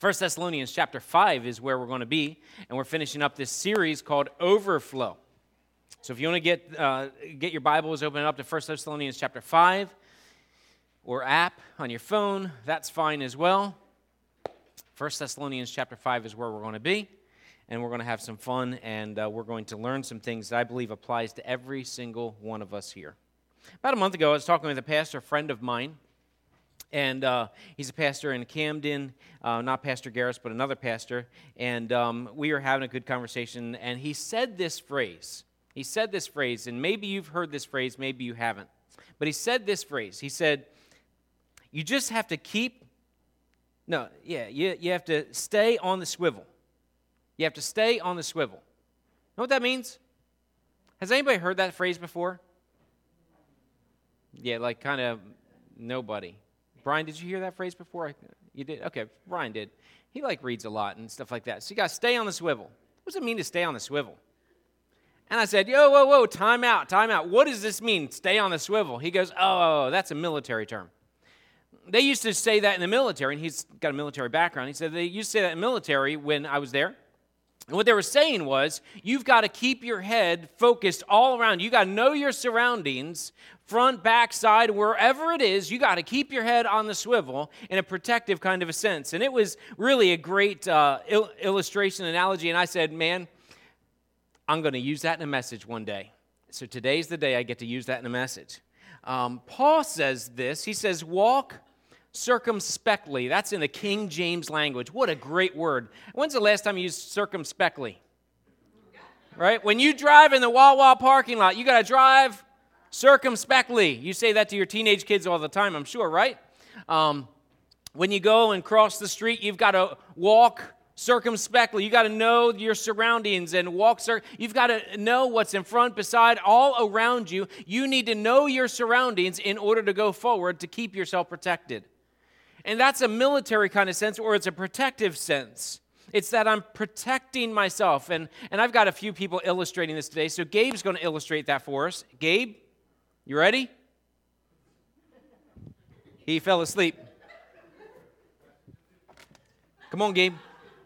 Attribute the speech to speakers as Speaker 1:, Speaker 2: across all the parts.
Speaker 1: First Thessalonians chapter 5 is where we're going to be, and we're finishing up this series called Overflow. So if you want to get your Bibles, open it up to First Thessalonians chapter 5, or app on your phone, that's fine as well. First Thessalonians chapter 5 is where we're going to be, and we're going to have some fun, and we're going to learn some things that I believe applies to every single one of us here. About a month ago, I was talking with a pastor friend of mine, and he's a pastor in Camden, not Pastor Garris, but another pastor, and we were having a good conversation, and he said this phrase. And maybe you've heard this phrase, maybe you haven't, but he said this phrase. He said, you just have to you have to stay on the swivel. You have to stay on the swivel. Know what that means? Has anybody heard that phrase before? Yeah, like kind of nobody. Brian, did you hear that phrase before? You did? Okay, Brian did. He reads a lot and stuff like that. So you got to stay on the swivel. What does it mean to stay on the swivel? And I said, whoa, time out. What does this mean, stay on the swivel? He goes, oh, that's a military term. They used to say that in the military, and he's got a military background. He said they used to say that in the military when I was there. And what they were saying was, you've got to keep your head focused all around. You got to know your surroundings, front, back, side, wherever it is. You got to keep your head on the swivel in a protective kind of a sense. And it was really a great illustration, analogy. And I said, man, I'm going to use that in a message one day. So today's the day I get to use that in a message. Paul says this. He says, walk circumspectly. That's in the King James language. What a great word. When's the last time you used circumspectly? Right? When you drive in the Wawa parking lot, you got to drive circumspectly. You say that to your teenage kids all the time, I'm sure, right? When you go and cross the street, you've got to walk circumspectly. You got to know your surroundings and walk. You've got to know what's in front, beside, all around you. You need to know your surroundings in order to go forward to keep yourself protected. And that's a military kind of sense, or it's a protective sense. It's that I'm protecting myself. And I've got a few people illustrating this today, so Gabe's going to illustrate that for us. Gabe, you ready? He fell asleep. Come on, Gabe.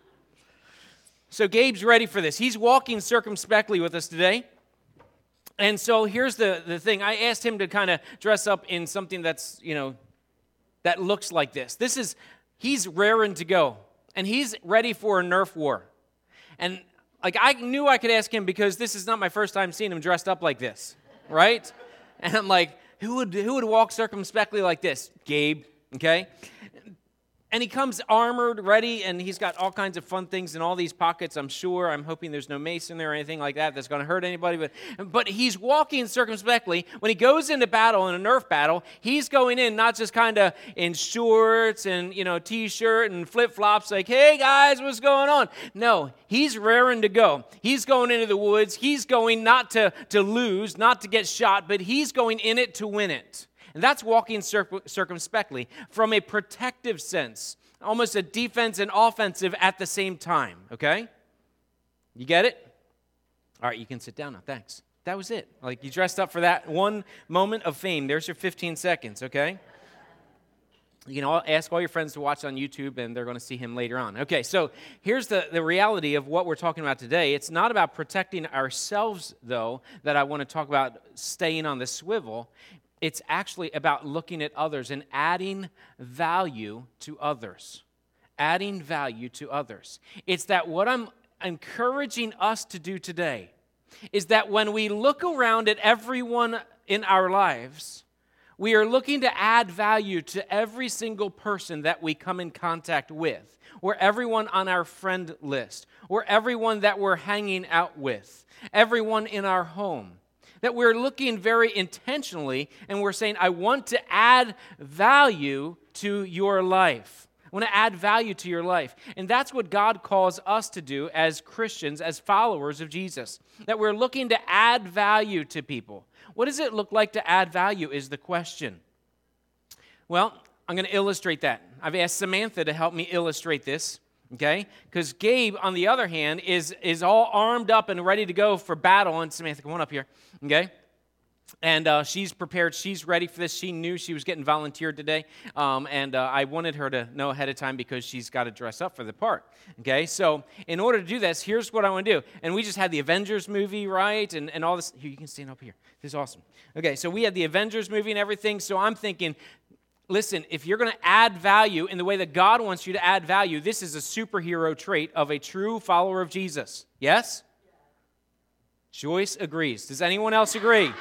Speaker 1: So Gabe's ready for this. He's walking circumspectly with us today. And so here's the thing. I asked him to kind of dress up in something that's, that looks like this. He's raring to go. And he's ready for a Nerf war. And I knew I could ask him because this is not my first time seeing him dressed up like this, right? And I'm like, who would walk circumspectly like this? Gabe, okay? And he comes armored, ready, and he's got all kinds of fun things in all these pockets, I'm sure. I'm hoping there's no mace in there or anything like that that's going to hurt anybody. But he's walking circumspectly. When he goes into battle, in a Nerf battle, he's going in not just kind of in shorts and, T-shirt and flip-flops like, hey, guys, what's going on? No, he's raring to go. He's going into the woods. He's going not to lose, not to get shot, but he's going in it to win it. And that's walking circumspectly from a protective sense, almost a defense and offensive at the same time, okay? You get it? All right, you can sit down now, thanks. That was it. You dressed up for that one moment of fame. There's your 15 seconds, okay? You can ask all your friends to watch on YouTube, and they're going to see him later on. Okay, so here's the reality of what we're talking about today. It's not about protecting ourselves, though, that I want to talk about staying on the swivel. It's actually about looking at others and adding value to others. Adding value to others. It's that what I'm encouraging us to do today is that when we look around at everyone in our lives, we are looking to add value to every single person that we come in contact with, or everyone on our friend list, or everyone that we're hanging out with, everyone in our home. That we're looking very intentionally and we're saying, I want to add value to your life. I want to add value to your life. And that's what God calls us to do as Christians, as followers of Jesus. That we're looking to add value to people. What does it look like to add value is the question. Well, I'm going to illustrate that. I've asked Samantha to help me illustrate this. Okay? Because Gabe, on the other hand, is all armed up and ready to go for battle. And Samantha, come on up here. Okay? And she's prepared. She's ready for this. She knew she was getting volunteered today. And I wanted her to know ahead of time because she's got to dress up for the part. Okay, so in order to do this, here's what I want to do. And we just had the Avengers movie, right? And all this. Here, you can stand up here. This is awesome. Okay, so we had the Avengers movie and everything. So I'm thinking, listen, if you're going to add value in the way that God wants you to add value, this is a superhero trait of a true follower of Jesus. Yes? Joyce agrees. Does anyone else agree?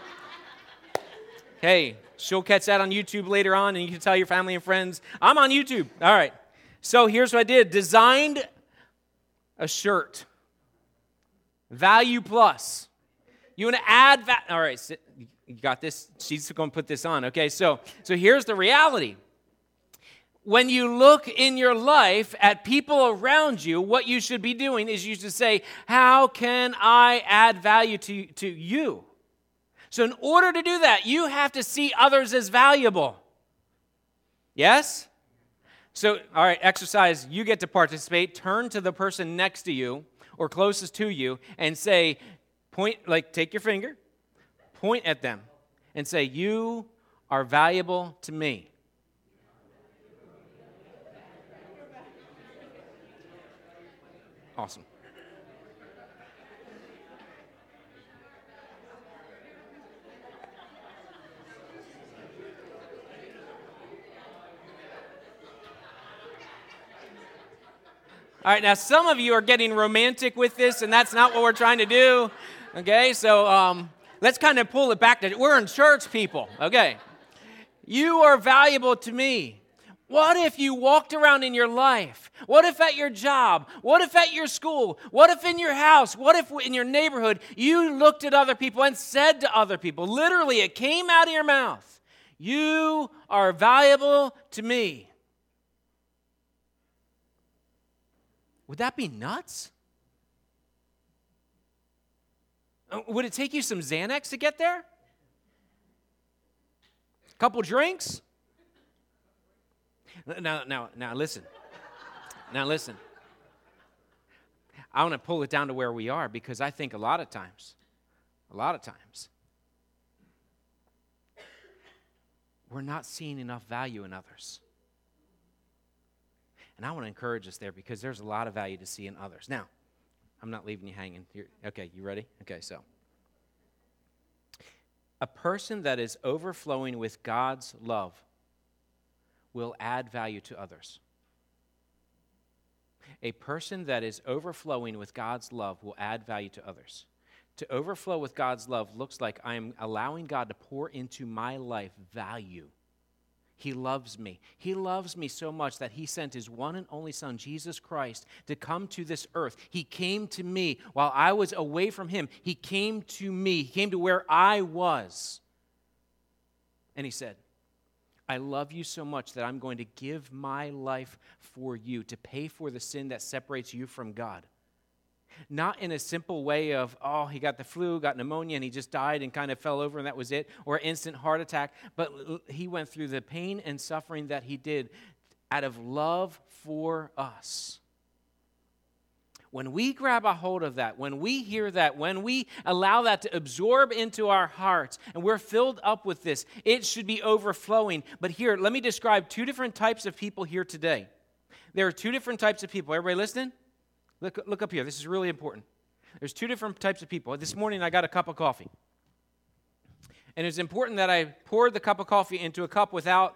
Speaker 1: Hey, she'll catch that on YouTube later on, and you can tell your family and friends, I'm on YouTube. All right. So here's what I did. Designed a shirt. Value Plus. You want to add value. All right. You got this? She's going to put this on. Okay, so here's the reality. When you look in your life at people around you, what you should be doing is you should say, how can I add value to you? So in order to do that, you have to see others as valuable. Yes? So, all right, exercise, you get to participate. Turn to the person next to you or closest to you and say, take your finger, point at them and say, you are valuable to me. Awesome. All right, now some of you are getting romantic with this, and that's not what we're trying to do. Okay, so let's kind of pull it back to, we're in church, people. Okay, you are valuable to me. What if you walked around in your life? What if at your job? What if at your school? What if in your house? What if in your neighborhood you looked at other people and said to other people, literally it came out of your mouth, you are valuable to me. Would that be nuts? Would it take you some Xanax to get there? A couple drinks? Now listen. Now listen. I want to pull it down to where we are because I think a lot of times, we're not seeing enough value in others. And I want to encourage us there because there's a lot of value to see in others. Now, I'm not leaving you hanging. Okay, you ready? Okay, so. A person that is overflowing with God's love will add value to others. A person that is overflowing with God's love will add value to others. To overflow with God's love looks like I am allowing God to pour into my life value. He loves me. He loves me so much that he sent his one and only son, Jesus Christ, to come to this earth. He came to me while I was away from him. He came to me. He came to where I was. And he said, I love you so much that I'm going to give my life for you to pay for the sin that separates you from God. Not in a simple way of, he got the flu, got pneumonia, and he just died and kind of fell over and that was it, or instant heart attack. But he went through the pain and suffering that he did out of love for us. When we grab a hold of that, when we hear that, when we allow that to absorb into our hearts, and we're filled up with this, it should be overflowing. But here, let me describe two different types of people here today. There are two different types of people. Everybody listening? Look up here. This is really important. There's two different types of people. This morning I got a cup of coffee. And it's important that I poured the cup of coffee into a cup without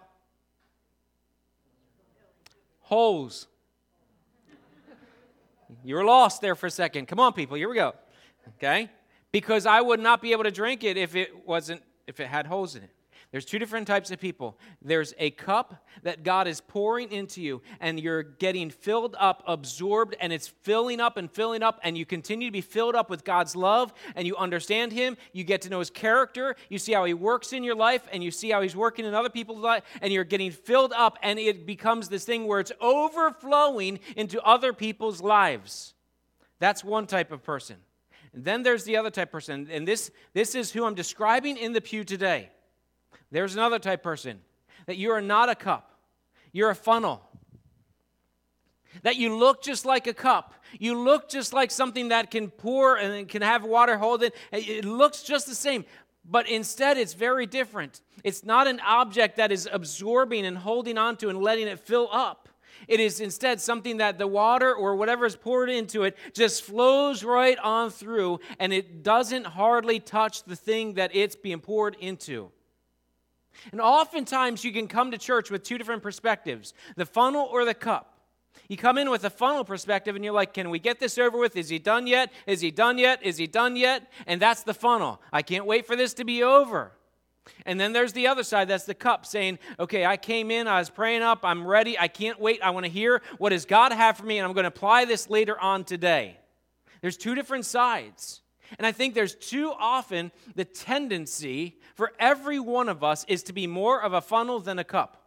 Speaker 1: holes. You were lost there for a second. Come on, people. Here we go. Okay? Because I would not be able to drink it if it had holes in it. There's two different types of people. There's a cup that God is pouring into you, and you're getting filled up, absorbed, and it's filling up, and you continue to be filled up with God's love, and you understand him. You get to know his character. You see how he works in your life, and you see how he's working in other people's life, and you're getting filled up, and it becomes this thing where it's overflowing into other people's lives. That's one type of person. And then there's the other type of person, and this is who I'm describing in the pew today. There's another type of person, that you are not a cup. You're a funnel. That you look just like a cup. You look just like something that can pour and can have water hold it. It looks just the same. But instead, it's very different. It's not an object that is absorbing and holding onto and letting it fill up. It is instead something that the water or whatever is poured into it just flows right on through, and it doesn't hardly touch the thing that it's being poured into. And oftentimes you can come to church with two different perspectives, the funnel or the cup. You come in with a funnel perspective and you're like, can we get this over with? Is he done yet? Is he done yet? Is he done yet? And that's the funnel. I can't wait for this to be over. And then there's the other side, that's the cup, saying, okay, I came in, I was praying up, I'm ready, I can't wait, I want to hear what does God have for me, and I'm going to apply this later on today. There's two different sides. And I think there's too often the tendency for every one of us is to be more of a funnel than a cup.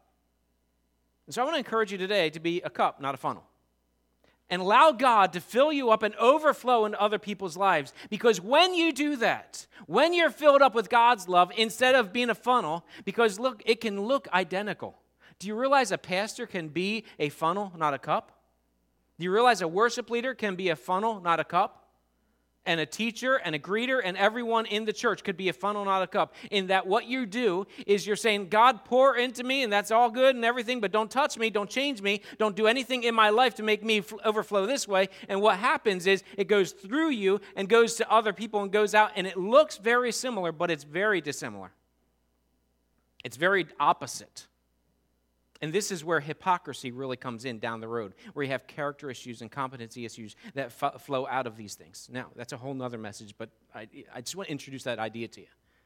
Speaker 1: And so I want to encourage you today to be a cup, not a funnel. And allow God to fill you up and overflow into other people's lives. Because when you do that, when you're filled up with God's love, instead of being a funnel, because look, it can look identical. Do you realize a pastor can be a funnel, not a cup? Do you realize a worship leader can be a funnel, not a cup? And a teacher and a greeter and everyone in the church could be a funnel, not a cup. In that what you do is you're saying, God, pour into me, and that's all good and everything, but don't touch me, don't change me, don't do anything in my life to make me overflow this way. And what happens is it goes through you and goes to other people and goes out, and it looks very similar, but it's very dissimilar. It's very opposite. And this is where hypocrisy really comes in down the road, where you have character issues and competency issues that flow out of these things. Now, that's a whole nother message, but I just want to introduce that idea to you.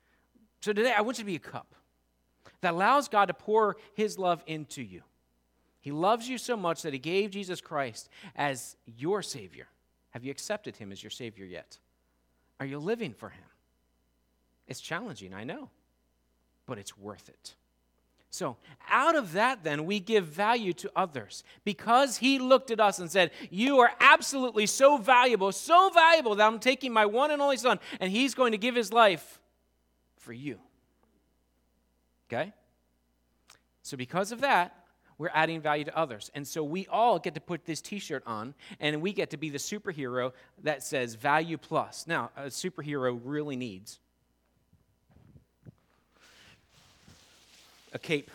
Speaker 1: So today, I want you to be a cup that allows God to pour his love into you. He loves you so much that he gave Jesus Christ as your Savior. Have you accepted him as your Savior yet? Are you living for him? It's challenging, I know, but it's worth it. So out of that, then, we give value to others because he looked at us and said, you are absolutely so valuable that I'm taking my one and only son, and he's going to give his life for you. Okay? So because of that, we're adding value to others. And so we all get to put this t-shirt on, and we get to be the superhero that says value plus. Now, a superhero really needs a cape.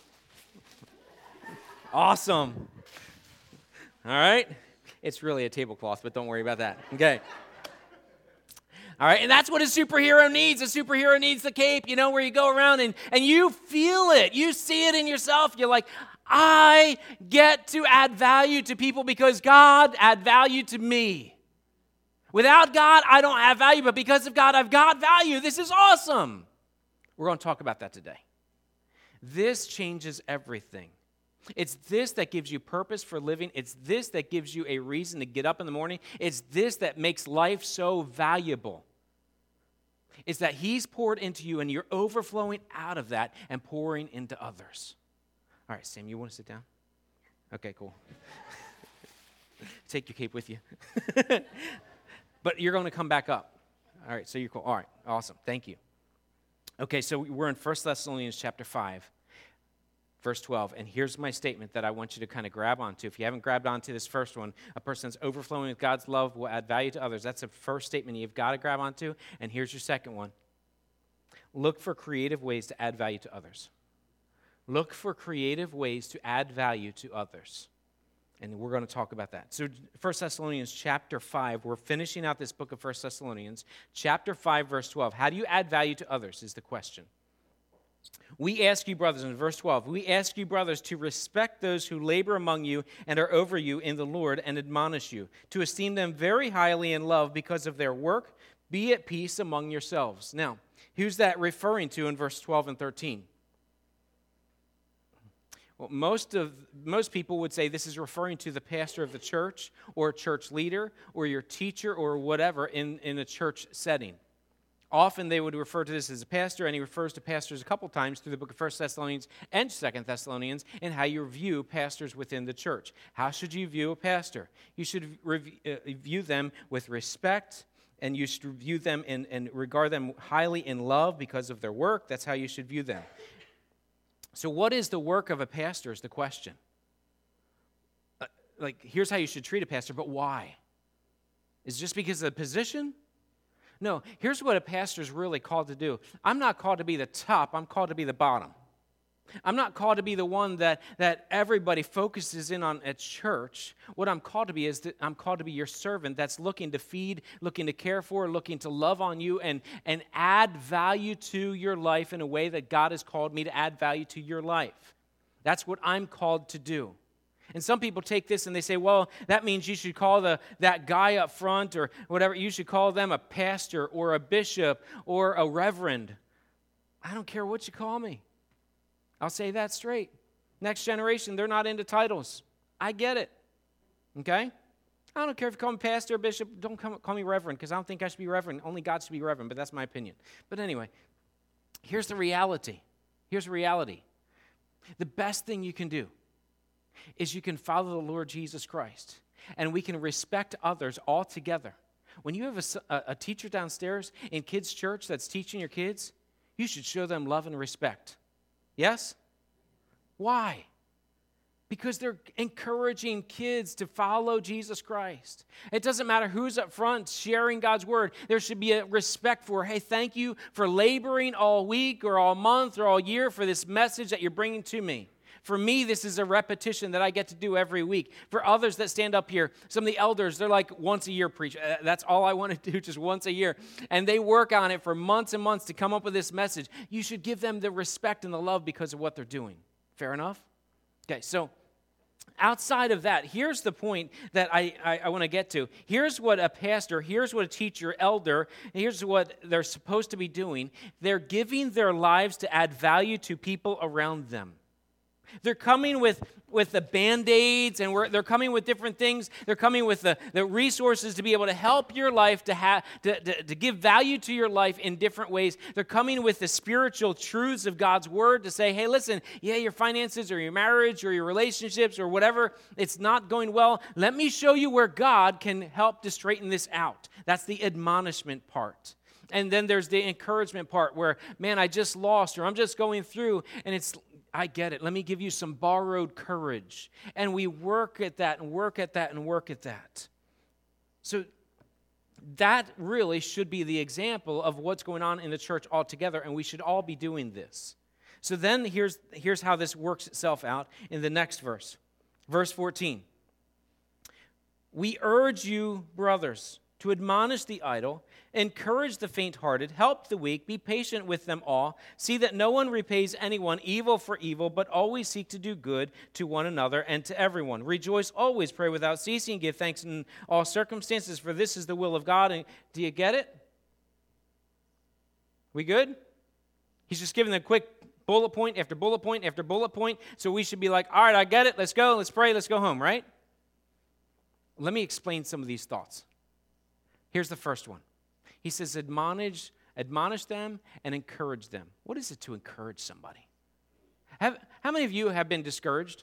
Speaker 1: Awesome. All right? It's really a tablecloth, but don't worry about that. Okay. All right, and that's what a superhero needs. A superhero needs the cape, where you go around and you feel it. You see it in yourself. You're like, I get to add value to people because God add value to me. Without God, I don't have value, but because of God, I've got value. This is awesome. We're going to talk about that today. This changes everything. It's this that gives you purpose for living. It's this that gives you a reason to get up in the morning. It's this that makes life so valuable. It's that he's poured into you and you're overflowing out of that and pouring into others. All right, Sam, you want to sit down? Okay, cool. Take your cape with you. But you're going to come back up. All right, so you're cool. All right, awesome. Thank you. Okay, so we're in 1 Thessalonians chapter 5, verse 12, and here's my statement that I want you to kind of grab onto. If you haven't grabbed onto this first one, a person that's overflowing with God's love will add value to others. That's the first statement you've got to grab onto, and here's your second one. Look for creative ways to add value to others. Look for creative ways to add value to others. And we're going to talk about that. So 1 Thessalonians chapter 5, we're finishing out this book of 1 Thessalonians. Chapter 5, verse 12. How do you add value to others is the question. We ask you, brothers, in verse 12, we ask you, brothers, to respect those who labor among you and are over you in the Lord and admonish you, to esteem them very highly in love because of their work. Be at peace among yourselves. Now, who's that referring to in verse 12 and 13? Well, most people would say this is referring to the pastor of the church or a church leader or your teacher or whatever in a church setting. Often they would refer to this as a pastor, and he refers to pastors a couple times through the book of 1 Thessalonians and 2 Thessalonians and how you view pastors within the church. How should you view a pastor? You should view them with respect, and you should view them and regard them highly in love because of their work. That's how you should view them. So what is the work of a pastor is the question. Here's how you should treat a pastor, but why? Is it just because of the position? No, here's what a pastor is really called to do. I'm not called to be the top, I'm called to be the bottom. I'm not called to be the one that everybody focuses in on at church. What I'm called to be is that I'm called to be your servant that's looking to feed, looking to care for, looking to love on you and add value to your life in a way that God has called me to add value to your life. That's what I'm called to do. And some people take this and they say, well, that means you should call that guy up front or whatever. You should call them a pastor or a bishop or a reverend. I don't care what you call me. I'll say that straight. Next generation, they're not into titles. I get it. Okay? I don't care if you call me pastor or bishop. Don't call me reverend because I don't think I should be reverend. Only God should be reverend, but that's my opinion. But anyway, here's the reality. Here's the reality. The best thing you can do is you can follow the Lord Jesus Christ, and we can respect others all together. When you have a teacher downstairs in kids' church that's teaching your kids, you should show them love and respect. Yes? Why? Because they're encouraging kids to follow Jesus Christ. It doesn't matter who's up front sharing God's word. There should be a respect for, hey, thank you for laboring all week or all month or all year for this message that you're bringing to me. For me, this is a repetition that I get to do every week. For others that stand up here, some of the elders, they're like once a year preach. That's all I want to do, just once a year. And they work on it for months and months to come up with this message. You should give them the respect and the love because of what they're doing. Fair enough? Okay, so outside of that, here's the point that I want to get to. Here's what a pastor, here's what a teacher, elder, here's what they're supposed to be doing. They're giving their lives to add value to people around them. They're coming with the Band-Aids, and they're coming with different things. They're coming with the resources to be able to help your life, to give value to your life in different ways. They're coming with the spiritual truths of God's word to say, hey, listen, yeah, your finances or your marriage or your relationships or whatever, it's not going well. Let me show you where God can help to straighten this out. That's the admonishment part. And then there's the encouragement part where, man, I just lost or I'm just going through, and I get it. Let me give you some borrowed courage. And we work at that and work at that and work at that. So that really should be the example of what's going on in the church altogether, and we should all be doing this. So then here's how this works itself out in the next verse. Verse 14. We urge you, brothers, to admonish the idle, encourage the faint-hearted, help the weak, be patient with them all. See that no one repays anyone evil for evil, but always seek to do good to one another and to everyone. Rejoice always, pray without ceasing, give thanks in all circumstances, for this is the will of God. And do you get it? We good? He's just giving a quick bullet point after bullet point after bullet point, so we should be like, all right, I get it, let's go, let's pray, let's go home, right? Let me explain some of these thoughts. Here's the first one. He says, admonish them and encourage them. What is it to encourage somebody? How many of you have been discouraged?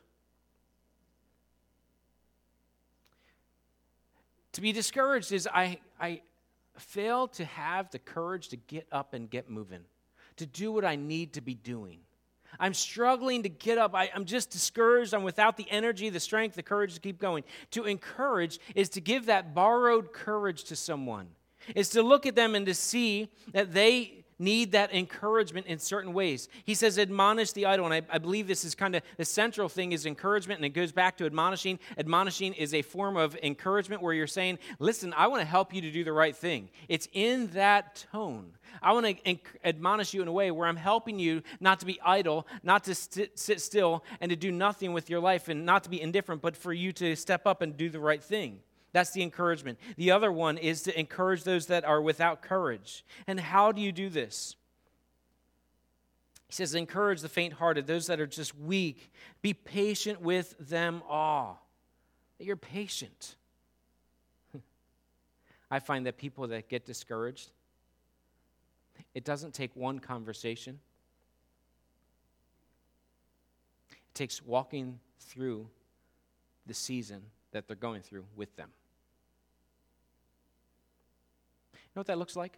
Speaker 1: To be discouraged is I fail to have the courage to get up and get moving, to do what I need to be doing. I'm struggling to get up. I'm just discouraged. I'm without the energy, the strength, the courage to keep going. To encourage is to give that borrowed courage to someone. It's to look at them and to see that they need that encouragement in certain ways. He says, admonish the idle, and I believe this is kind of the central thing is encouragement, and it goes back to admonishing. Admonishing is a form of encouragement where you're saying, listen, I want to help you to do the right thing. It's in that tone. I want to admonish you in a way where I'm helping you not to be idle, not to sit still, and to do nothing with your life, and not to be indifferent, but for you to step up and do the right thing. That's the encouragement. The other one is to encourage those that are without courage. And how do you do this? He says, encourage the faint-hearted, those that are just weak. Be patient with them all. You're patient. I find that people that get discouraged, it doesn't take one conversation. It takes walking through the season that they're going through with them. You know what that looks like?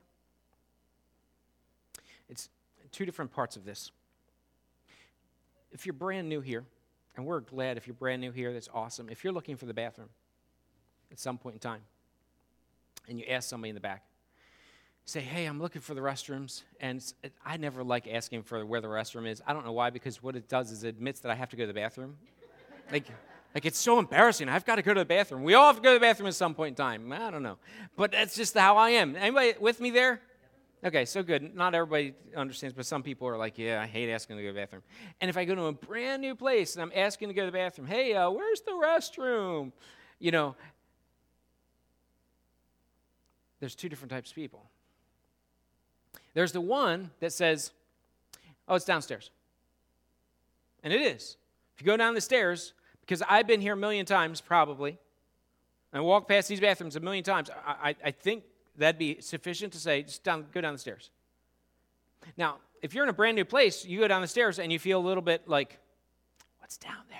Speaker 1: It's two different parts of this. If you're brand new here, and we're glad if you're brand new here, that's awesome. If you're looking for the bathroom at some point in time, and you ask somebody in the back, say, hey, I'm looking for the restrooms. And I never like asking for where the restroom is. I don't know why, because what it does is it admits that I have to go to the bathroom. Like it's so embarrassing. I've got to go to the bathroom. We all have to go to the bathroom at some point in time. I don't know. But that's just how I am. Anybody with me there? Okay, so good. Not everybody understands, but some people are like, yeah, I hate asking to go to the bathroom. And if I go to a brand new place and I'm asking to go to the bathroom, hey, where's the restroom? There's two different types of people. There's the one that says, oh, it's downstairs. And it is. If you go down the stairs, because I've been here a million times probably, and walked past these bathrooms a million times, I think that'd be sufficient to say, just go down the stairs. Now, if you're in a brand new place, you go down the stairs and you feel a little bit like, what's down there?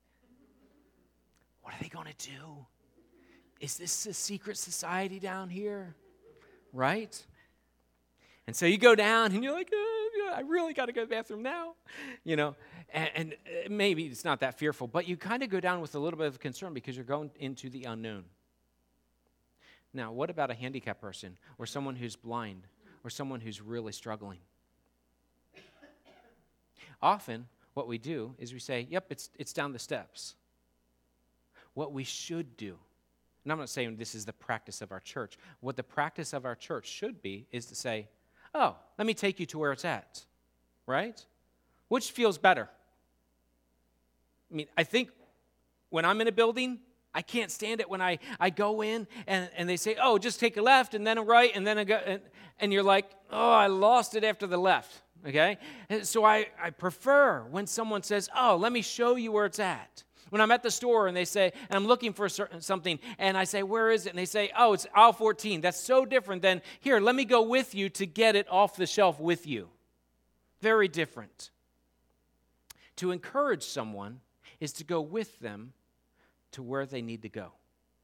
Speaker 1: What are they going to do? Is this a secret society down here? Right? And so you go down and you're like, I really got to go to the bathroom now. And maybe it's not that fearful, but you kind of go down with a little bit of concern because you're going into the unknown. Now, what about a handicapped person or someone who's blind or someone who's really struggling? Often, what we do is we say, yep, it's down the steps. What we should do, and I'm not saying this is the practice of our church. What the practice of our church should be is to say, oh, let me take you to where it's at, right? Which feels better? I think when I'm in a building, I can't stand it when I go in and they say, oh, just take a left and then a right and then a go, and you're like, oh, I lost it after the left, okay? And so I prefer when someone says, oh, let me show you where it's at. When I'm at the store and they say, and I'm looking for something, and I say, where is it? And they say, oh, it's aisle 14. That's so different than, here, let me go with you to get it off the shelf with you. Very different. To encourage someone is to go with them to where they need to go.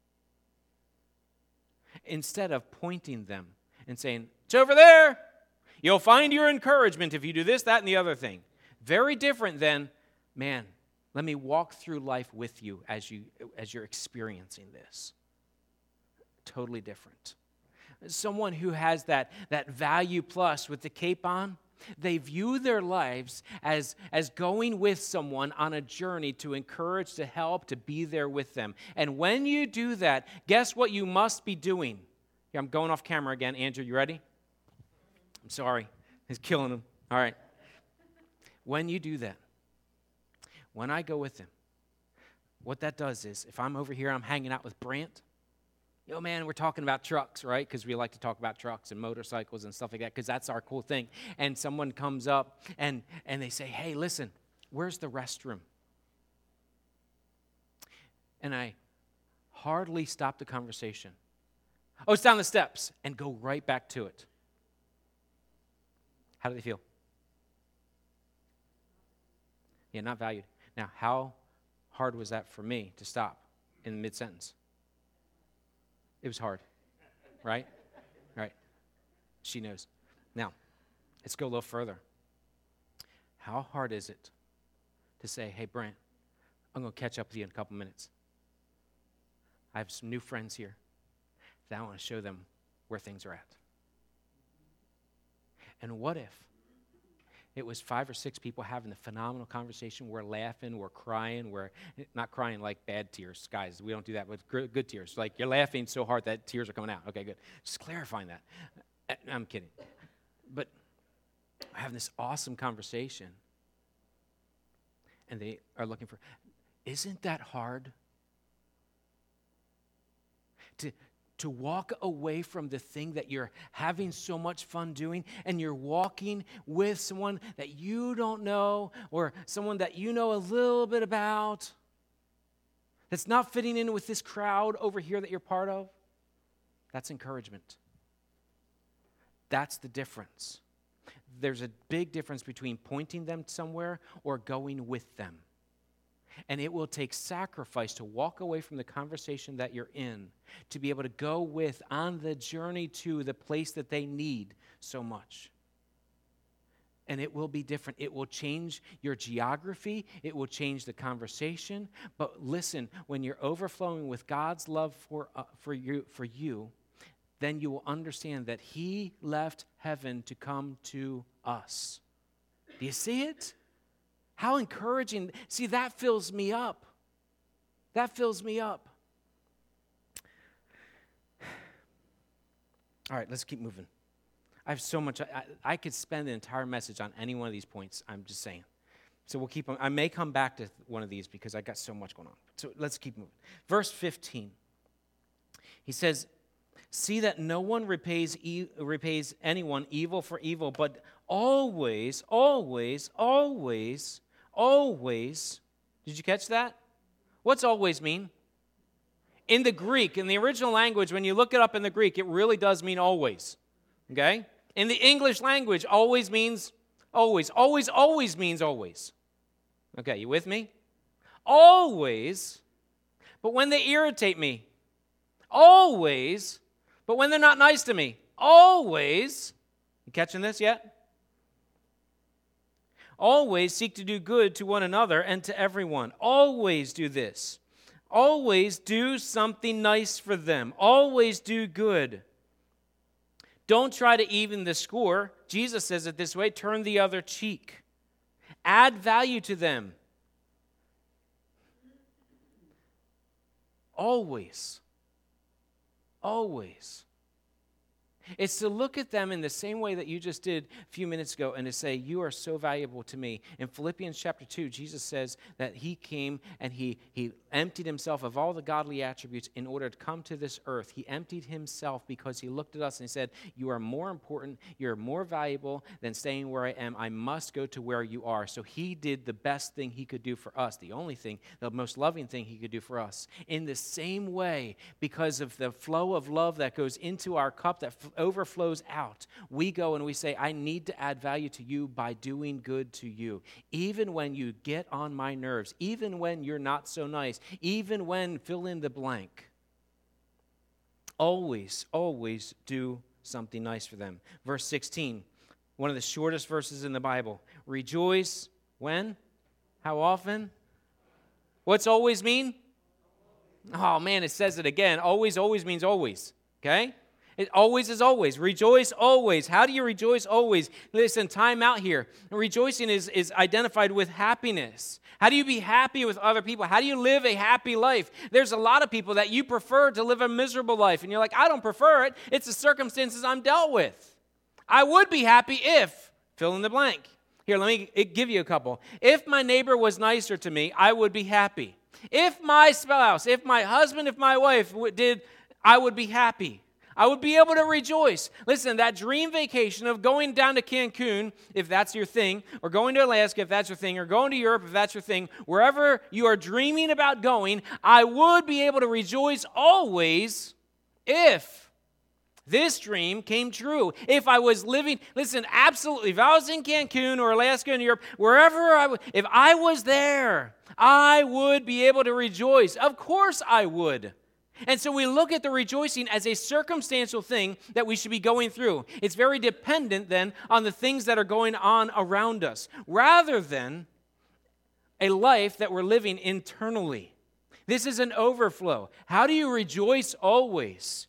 Speaker 1: Instead of pointing them and saying, it's over there. You'll find your encouragement if you do this, that, and the other thing. Very different than, man, let me walk through life with you as you're experiencing this. Totally different. Someone who has that value plus with the cape on, they view their lives as going with someone on a journey to encourage, to help, to be there with them. And when you do that, guess what you must be doing? Here, I'm going off camera again. Andrew, you ready? I'm sorry. He's killing him. All right. When you do that, when I go with him, what that does is, if I'm over here, I'm hanging out with Brant, man, we're talking about trucks, right? Because we like to talk about trucks and motorcycles and stuff like that, because that's our cool thing. And someone comes up and they say, hey, listen, where's the restroom? And I hardly stop the conversation. Oh, it's down the steps, and go right back to it. How do they feel? Yeah, not valued. Now, how hard was that for me to stop in mid-sentence? It was hard, right? Right. She knows. Now, let's go a little further. How hard is it to say, hey, Brent, I'm going to catch up with you in a couple minutes. I have some new friends here that I want to show them where things are at. And what if it was 5 or 6 people having a phenomenal conversation? We're laughing, we're crying, we're not crying like bad tears. Guys, we don't do that, but good tears. Like you're laughing so hard that tears are coming out. Okay, good. Just clarifying that. I'm kidding. But having this awesome conversation, and they are looking for, isn't that hard? To walk away from the thing that you're having so much fun doing, and you're walking with someone that you don't know, or someone that you know a little bit about, that's not fitting in with this crowd over here that you're part of. That's encouragement. That's the difference. There's a big difference between pointing them somewhere or going with them. And it will take sacrifice to walk away from the conversation that you're in, to be able to go with on the journey to the place that they need so much. And it will be different. It will change your geography. It will change the conversation. But listen, when you're overflowing with God's love for you, then you will understand that he left heaven to come to us. Do you see it? How encouraging. See, that fills me up. That fills me up. All right, let's keep moving. I have so much. I could spend an entire message on any one of these points. I'm just saying. So we'll keep on. I may come back to one of these because I got so much going on. So let's keep moving. Verse 15. He says, see that no one repays anyone evil for evil, but always, always, always, always. Did you catch that? What's always mean? In the Greek, in the original language, when you look it up in the Greek, it really does mean always. Okay? In the English language, always means always. Always, always means always. Okay, you with me? Always, but when they irritate me. Always, but when they're not nice to me. Always. You catching this yet? Always seek to do good to one another and to everyone. Always do this. Always do something nice for them. Always do good. Don't try to even the score. Jesus says it this way, turn the other cheek. Add value to them. Always. Always. It's to look at them in the same way that you just did a few minutes ago and to say, you are so valuable to me. In Philippians chapter 2, Jesus says that he came and he emptied himself of all the godly attributes in order to come to this earth. He emptied himself because he looked at us and he said, you are more important, you're more valuable than staying where I am. I must go to where you are. So he did the best thing he could do for us, the only thing, the most loving thing he could do for us. In the same way, because of the flow of love that goes into our cup that overflows out, we go and we say, I need to add value to you by doing good to you. Even when you get on my nerves, even when you're not so nice, even when fill in the blank. Always, always do something nice for them. Verse 16, one of the shortest verses in the Bible. Rejoice when? How often? What's always mean? Oh man, it says it again. Always, always means always. Okay? It always is always. Rejoice always. How do you rejoice always? Listen, time out here. Rejoicing is identified with happiness. How do you be happy with other people? How do you live a happy life? There's a lot of people that you prefer to live a miserable life. And you're like, I don't prefer it. It's the circumstances I'm dealt with. I would be happy if, fill in the blank. Here, let me give you a couple. If my neighbor was nicer to me, I would be happy. If my spouse, if my husband, if my wife did, I would be happy. I would be able to rejoice. Listen, that dream vacation of going down to Cancun, if that's your thing, or going to Alaska, if that's your thing, or going to Europe, if that's your thing, wherever you are dreaming about going, I would be able to rejoice always if this dream came true. If I was living, listen, absolutely, if I was in Cancun or Alaska and Europe, wherever if I was there, I would be able to rejoice. Of course I would. And so we look at the rejoicing as a circumstantial thing that we should be going through. It's very dependent then on the things that are going on around us, rather than a life that we're living internally. This is an overflow. How do you rejoice always?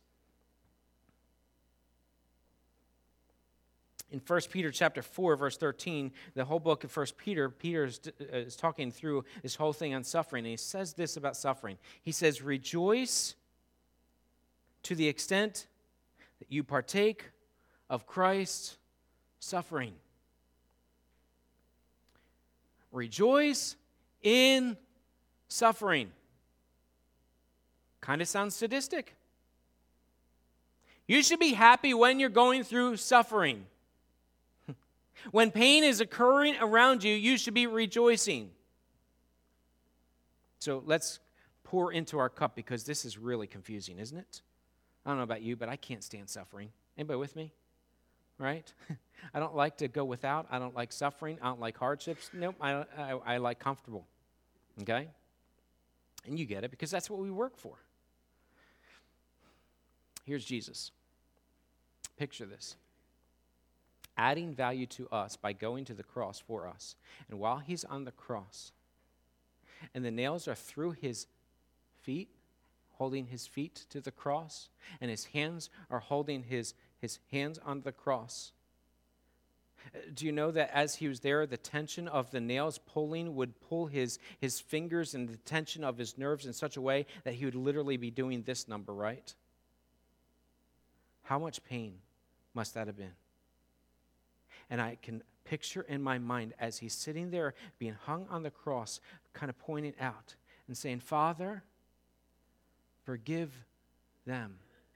Speaker 1: In 1 Peter chapter 4, verse 13, the whole book of 1 Peter, Peter is talking through this whole thing on suffering, and he says this about suffering. He says, rejoice to the extent that you partake of Christ's suffering. Rejoice in suffering. Kind of sounds sadistic. You should be happy when you're going through suffering. When pain is occurring around you, you should be rejoicing. So let's pour into our cup, because this is really confusing, isn't it? I don't know about you, but I can't stand suffering. Anybody with me? Right? I don't like to go without. I don't like suffering. I don't like hardships. Nope, I like comfortable. Okay? And you get it, because that's what we work for. Here's Jesus. Picture this. Adding value to us by going to the cross for us. And while he's on the cross, and the nails are through his feet, holding his feet to the cross, and his hands are holding his hands on the cross. Do you know that as he was there, the tension of the nails pulling would pull his fingers and the tension of his nerves in such a way that he would literally be doing this number, right? How much pain must that have been? And I can picture in my mind as he's sitting there being hung on the cross, kind of pointing out and saying, Father, forgive them.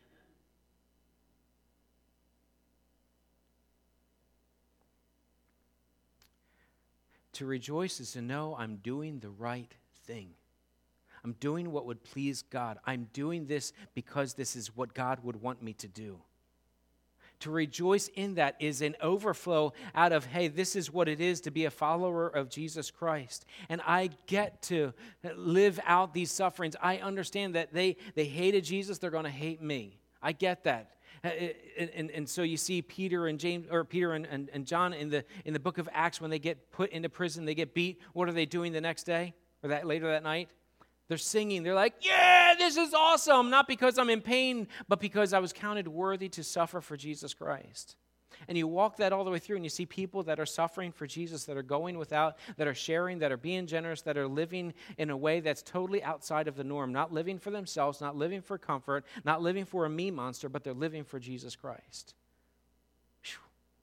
Speaker 1: To rejoice is to know I'm doing the right thing. I'm doing what would please God. I'm doing this because this is what God would want me to do. To rejoice in that is an overflow out of, hey, this is what it is to be a follower of Jesus Christ. And I get to live out these sufferings. I understand that they hated Jesus, they're going to hate me. I get that. And so you see Peter and James, or Peter and John in the book of Acts, when they get put into prison, they get beat. What are they doing the next day or later that night? They're singing. They're like, yeah, this is awesome. Not because I'm in pain, but because I was counted worthy to suffer for Jesus Christ. And you walk that all the way through, and you see people that are suffering for Jesus, that are going without, that are sharing, that are being generous, that are living in a way that's totally outside of the norm, not living for themselves, not living for comfort, not living for a me monster, but they're living for Jesus Christ. Whew.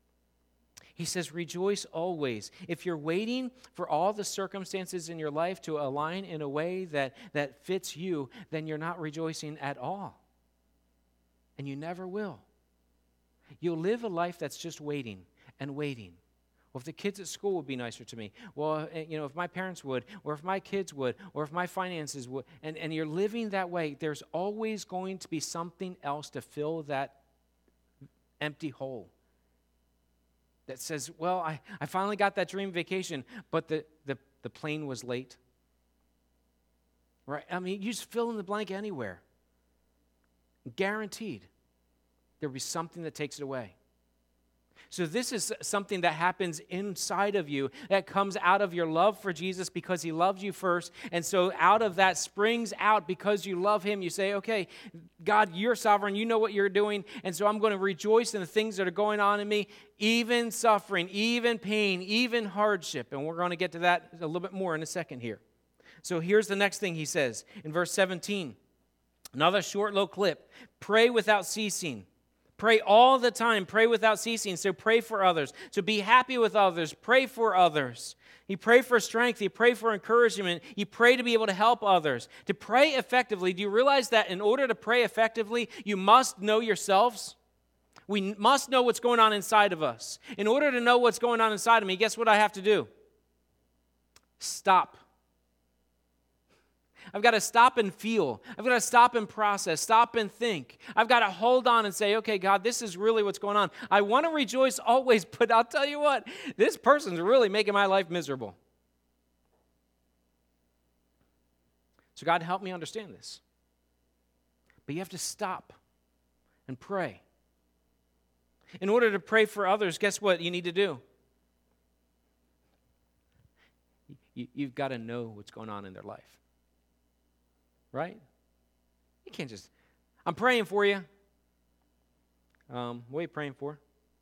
Speaker 1: He says, rejoice always. If you're waiting for all the circumstances in your life to align in a way that fits you, then you're not rejoicing at all. And you never will. You'll live a life that's just waiting and waiting. Well, if the kids at school would be nicer to me, well, if my parents would, or if my kids would, or if my finances would, and you're living that way, there's always going to be something else to fill that empty hole that says, well, I finally got that dream vacation, but the plane was late. Right? I mean, you just fill in the blank anywhere. Guaranteed. There'll be something that takes it away. So this is something that happens inside of you, that comes out of your love for Jesus because he loved you first. And so out of that springs out, because you love him, you say, okay, God, you're sovereign. You know what you're doing. And so I'm going to rejoice in the things that are going on in me, even suffering, even pain, even hardship. And we're going to get to that a little bit more in a second here. So here's the next thing he says in verse 17. Another short little clip. Pray without ceasing. Pray all the time. Pray without ceasing. So pray for others. So be happy with others. Pray for others. You pray for strength. You pray for encouragement. You pray to be able to help others. To pray effectively, do you realize that in order to pray effectively, you must know yourselves? We must know what's going on inside of us. In order to know what's going on inside of me, guess what I have to do? Stop. I've got to stop and feel. I've got to stop and process, stop and think. I've got to hold on and say, okay, God, this is really what's going on. I want to rejoice always, but I'll tell you what, this person's really making my life miserable. So God, help me understand this. But you have to stop and pray. In order to pray for others, guess what you need to do? You've got to know what's going on in their life. Right? You can't just, I'm praying for you. What are you praying for?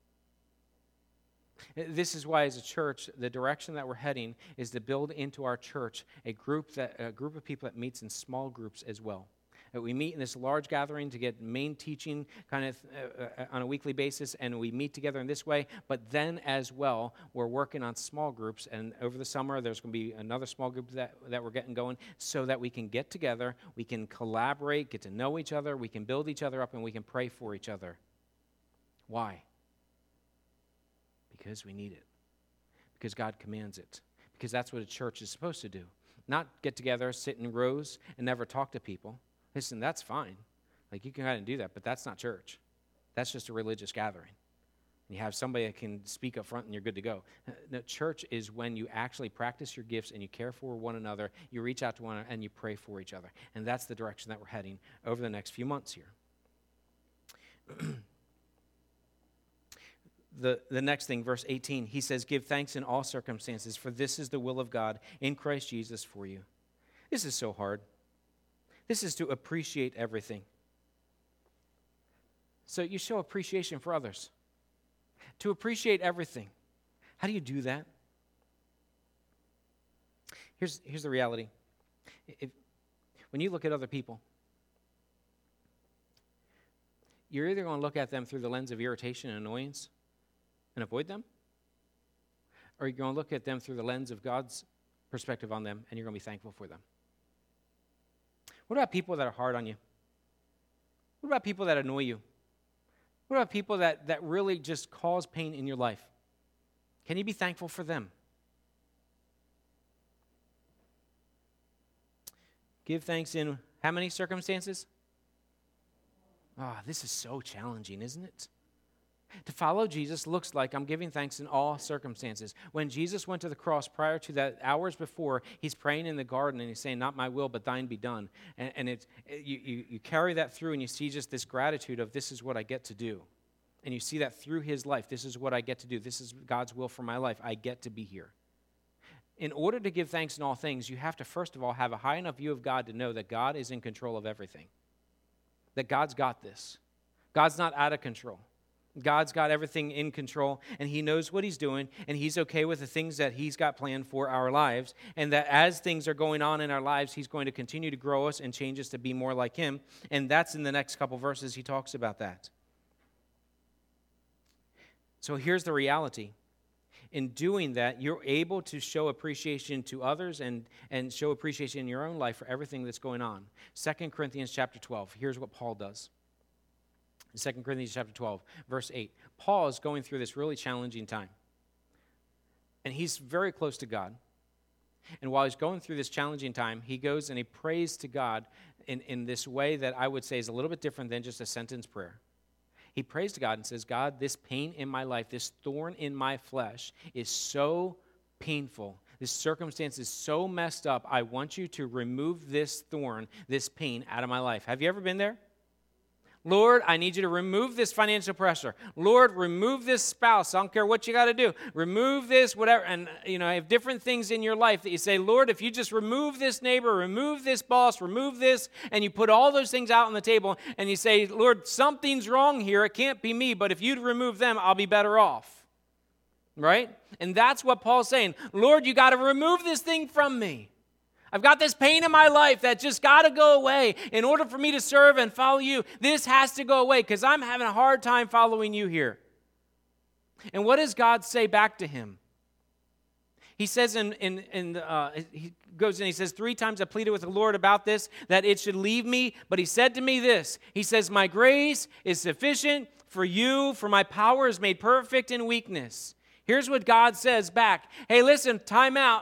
Speaker 1: This is why, as a church, the direction that we're heading is to build into our church a group of people that meets in small groups as well. We meet in this large gathering to get main teaching kind of on a weekly basis, and we meet together in this way. But then as well, we're working on small groups, and over the summer, there's going to be another small group that we're getting going so that we can get together, we can collaborate, get to know each other, we can build each other up, and we can pray for each other. Why? Because we need it. Because God commands it. Because that's what a church is supposed to do. Not get together, sit in rows, and never talk to people. Listen, that's fine. Like, you can kind of do that, but that's not church. That's just a religious gathering. You have somebody that can speak up front and you're good to go. The church is when you actually practice your gifts and you care for one another, you reach out to one another, and you pray for each other. And that's the direction that we're heading over the next few months here. The next thing, verse 18, he says, give thanks in all circumstances, for this is the will of God in Christ Jesus for you. This is so hard. This is to appreciate everything. So you show appreciation for others. To appreciate everything. How do you do that? Here's the reality. When you look at other people, you're either going to look at them through the lens of irritation and annoyance and avoid them, or you're going to look at them through the lens of God's perspective on them, and you're going to be thankful for them. What about people that are hard on you? What about people that annoy you? What about people that really just cause pain in your life? Can you be thankful for them? Give thanks in how many circumstances? This is so challenging, isn't it? To follow Jesus looks like I'm giving thanks in all circumstances. When Jesus went to the cross prior to that, hours before, he's praying in the garden and he's saying, not my will, but thine be done. And you carry that through and you see just this gratitude of this is what I get to do. And you see that through his life. This is what I get to do. This is God's will for my life. I get to be here. In order to give thanks in all things, you have to first of all have a high enough view of God to know that God is in control of everything. That God's got this. God's not out of control. God's got everything in control, and he knows what he's doing, and he's okay with the things that he's got planned for our lives, and that as things are going on in our lives, he's going to continue to grow us and change us to be more like him, and that's in the next couple verses he talks about that. So here's the reality. In doing that, you're able to show appreciation to others and show appreciation in your own life for everything that's going on. 2 Corinthians chapter 12, here's what Paul does. In 2 Corinthians chapter 12, verse 8, Paul is going through this really challenging time. And he's very close to God. And while he's going through this challenging time, he goes and he prays to God in this way that I would say is a little bit different than just a sentence prayer. He prays to God and says, God, this pain in my life, this thorn in my flesh is so painful. This circumstance is so messed up. I want you to remove this thorn, this pain out of my life. Have you ever been there? Lord, I need you to remove this financial pressure. Lord, remove this spouse. I don't care what you got to do. Remove this, whatever. And, I have different things in your life that you say, Lord, if you just remove this neighbor, remove this boss, remove this, and you put all those things out on the table, and you say, Lord, something's wrong here. It can't be me, but if you'd remove them, I'll be better off. Right? And that's what Paul's saying. Lord, you got to remove this thing from me. I've got this pain in my life that just got to go away in order for me to serve and follow you. This has to go away because I'm having a hard time following you here. And what does God say back to him? He says he goes and he says, 3 times I pleaded with the Lord about this, that it should leave me. But he said to me this, he says, my grace is sufficient for you, for my power is made perfect in weakness. Here's what God says back. Hey, listen, time out.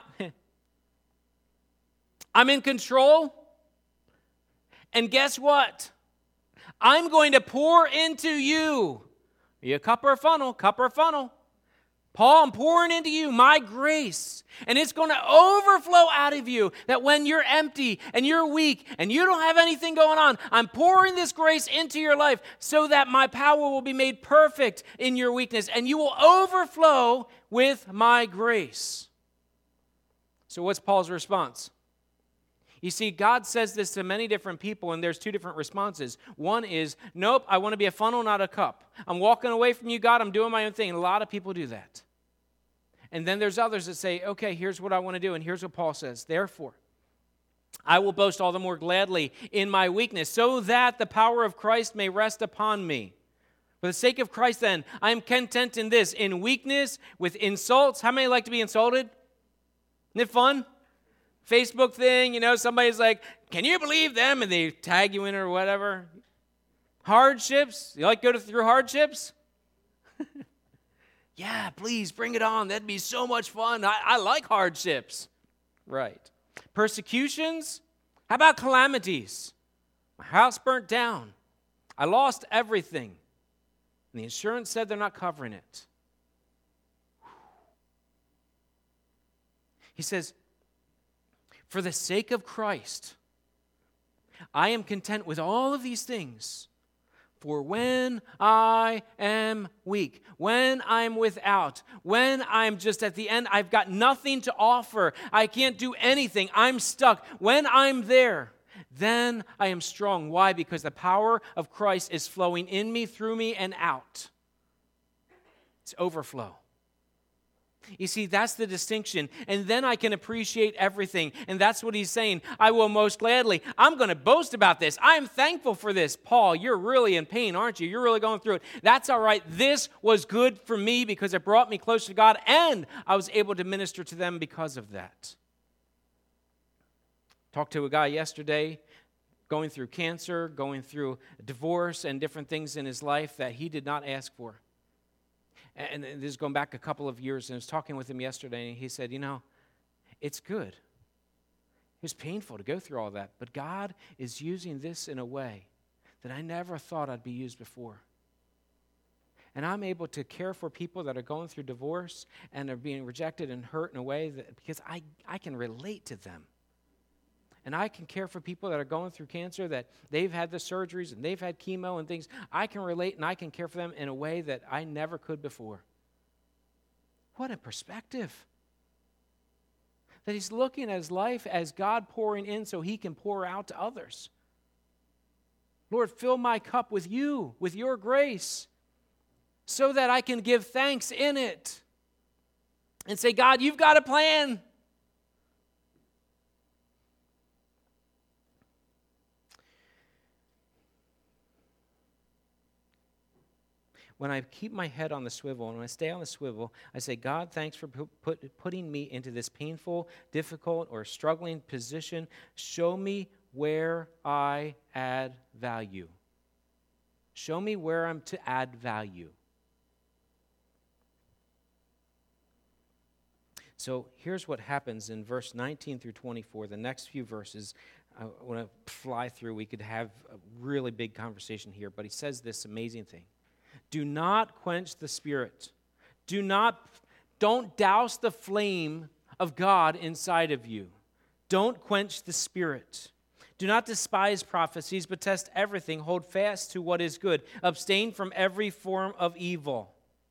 Speaker 1: I'm in control, and guess what? I'm going to pour into you. Are you a cup or a funnel? Cup or a funnel? Paul, I'm pouring into you my grace, and it's going to overflow out of you that when you're empty and you're weak and you don't have anything going on, I'm pouring this grace into your life so that my power will be made perfect in your weakness, and you will overflow with my grace. So what's Paul's response? You see, God says this to many different people, and there's 2 different responses. One is, nope, I want to be a funnel, not a cup. I'm walking away from you, God. I'm doing my own thing. And a lot of people do that. And then there's others that say, okay, here's what I want to do. And here's what Paul says. Therefore, I will boast all the more gladly in my weakness, so that the power of Christ may rest upon me. For the sake of Christ, then, I am content in this, in weakness, with insults. How many like to be insulted? Isn't it fun? Facebook thing, somebody's like, can you believe them? And they tag you in or whatever. Hardships. You like to go through hardships? Yeah, please bring it on. That'd be so much fun. I like hardships. Right. Persecutions. How about calamities? My house burnt down. I lost everything. And the insurance said they're not covering it. He says, for the sake of Christ, I am content with all of these things. For when I am weak, when I'm without, when I'm just at the end, I've got nothing to offer. I can't do anything. I'm stuck. When I'm there, then I am strong. Why? Because the power of Christ is flowing in me, through me, and out. It's overflow. You see, that's the distinction. And then I can appreciate everything. And that's what he's saying. I will most gladly. I'm going to boast about this. I'm thankful for this. Paul, you're really in pain, aren't you? You're really going through it. That's all right. This was good for me because it brought me closer to God, and I was able to minister to them because of that. Talked to a guy yesterday going through cancer, going through divorce, and different things in his life that he did not ask for. And this is going back a couple of years, and I was talking with him yesterday, and he said, it's good. It was painful to go through all that, but God is using this in a way that I never thought I'd be used before. And I'm able to care for people that are going through divorce and are being rejected and hurt in a way that, because I can relate to them. And I can care for people that are going through cancer, that they've had the surgeries and they've had chemo and things. I can relate and I can care for them in a way that I never could before. What a perspective. That he's looking at his life as God pouring in so he can pour out to others. Lord, fill my cup with you, with your grace, so that I can give thanks in it. And say, God, you've got a plan. When I keep my head on the swivel, and when I stay on the swivel, I say, God, thanks for putting me into this painful, difficult, or struggling position. Show me where I add value. Show me where I'm to add value. So here's what happens in verse 19 through 24. The next few verses, I want to fly through. We could have a really big conversation here, but he says this amazing thing. Do not quench the Spirit. Don't douse the flame of God inside of you. Don't quench the Spirit. Do not despise prophecies, but test everything. Hold fast to what is good. Abstain from every form of evil.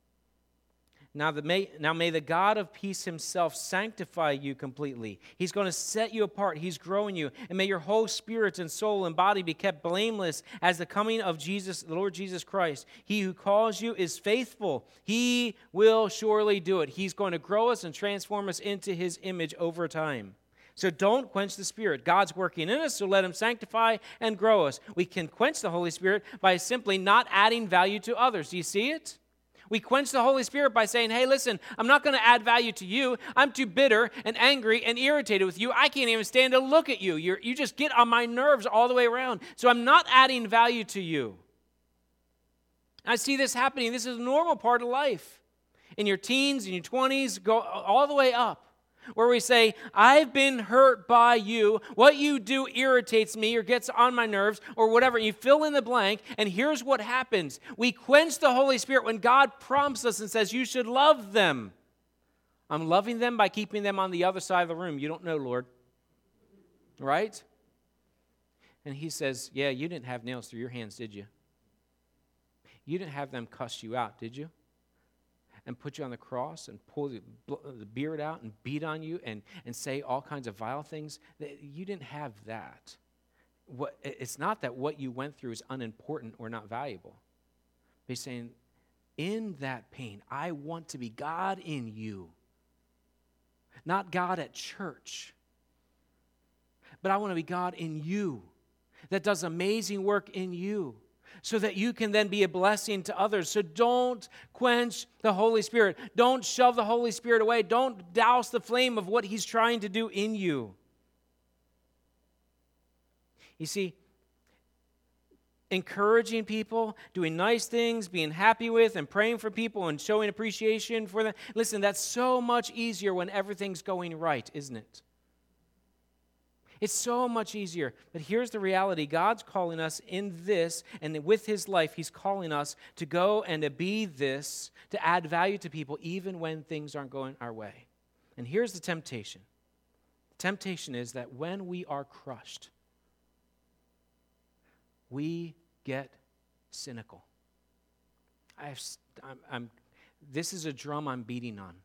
Speaker 1: Now may the God of peace himself sanctify you completely. He's going to set you apart. He's growing you. And may your whole spirit and soul and body be kept blameless as the coming of Jesus, the Lord Jesus Christ. He who calls you is faithful. He will surely do it. He's going to grow us and transform us into his image over time. So don't quench the Spirit. God's working in us, so let him sanctify and grow us. We can quench the Holy Spirit by simply not adding value to others. Do you see it? We quench the Holy Spirit by saying, hey, listen, I'm not going to add value to you. I'm too bitter and angry and irritated with you. I can't even stand to look at you. You just get on my nerves all the way around. So I'm not adding value to you. I see this happening. This is a normal part of life. In your teens, in your 20s, go all the way up. Where we say, I've been hurt by you. What you do irritates me or gets on my nerves or whatever. You fill in the blank, and here's what happens. We quench the Holy Spirit when God prompts us and says, you should love them. I'm loving them by keeping them on the other side of the room. You don't know, Lord. Right? And he says, yeah, you didn't have nails through your hands, did you? You didn't have them cuss you out, did you? And put you on the cross and pull the beard out and beat on you and say all kinds of vile things. You didn't have that. It's not that what you went through is unimportant or not valuable. He's saying, in that pain, I want to be God in you. Not God at church. But I want to be God in you. That does amazing work in you. So that you can then be a blessing to others. So don't quench the Holy Spirit. Don't shove the Holy Spirit away. Don't douse the flame of what he's trying to do in you. You see, encouraging people, doing nice things, being happy with and praying for people and showing appreciation for them. Listen, that's so much easier when everything's going right, isn't it? It's so much easier. But here's the reality. God's calling us in this, and with his life, he's calling us to go and to be this, to add value to people, even when things aren't going our way. And here's the temptation. The temptation is that when we are crushed, we get cynical. This is a drum I'm beating on.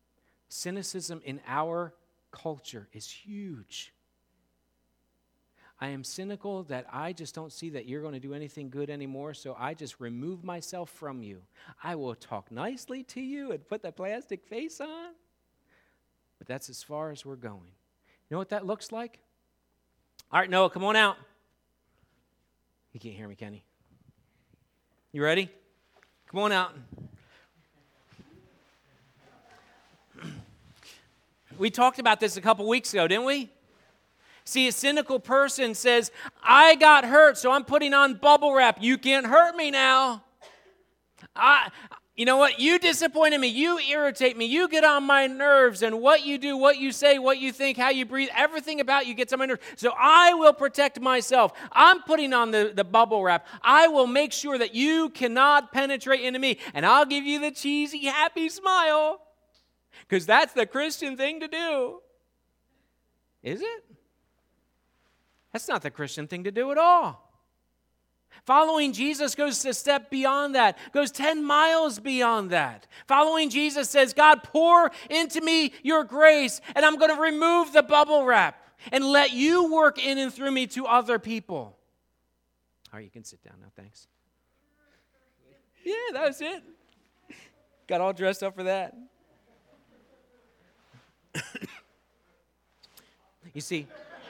Speaker 1: Cynicism in our culture is huge. I am cynical that I just don't see that you're going to do anything good anymore, so I just remove myself from you. I will talk nicely to you and put the plastic face on, but that's as far as we're going. You know what that looks like? All right, Noah, come on out. He can't hear me, can he? You ready? Come on out. We talked about this a couple weeks ago, didn't we? See, a cynical person says, I got hurt, so I'm putting on bubble wrap. You can't hurt me now. You know what? You disappointed me. You irritate me. You get on my nerves. And what you do, what you say, what you think, how you breathe, everything about you gets on my nerves. So I will protect myself. I'm putting on the bubble wrap. I will make sure that you cannot penetrate into me. And I'll give you the cheesy, happy smile. Because that's the Christian thing to do. Is it? That's not the Christian thing to do at all. Following Jesus goes a step beyond that, goes 10 miles beyond that. Following Jesus says, God, pour into me your grace, and I'm going to remove the bubble wrap and let you work in and through me to other people. All right, you can sit down now, thanks. Yeah, that was it. Got all dressed up for that. You see,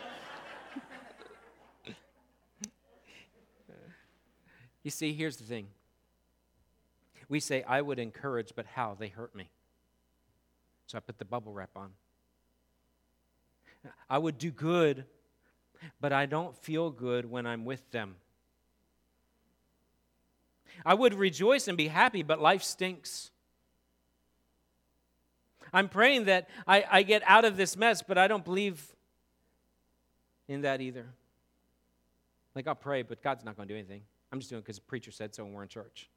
Speaker 1: here's the thing. We say, I would encourage, but how? They hurt me. So I put the bubble wrap on. I would do good, but I don't feel good when I'm with them. I would rejoice and be happy, but life stinks. I'm praying that I get out of this mess, but I don't believe in that either. Like, I'll pray, but God's not going to do anything. I'm just doing it because the preacher said so and we're in church.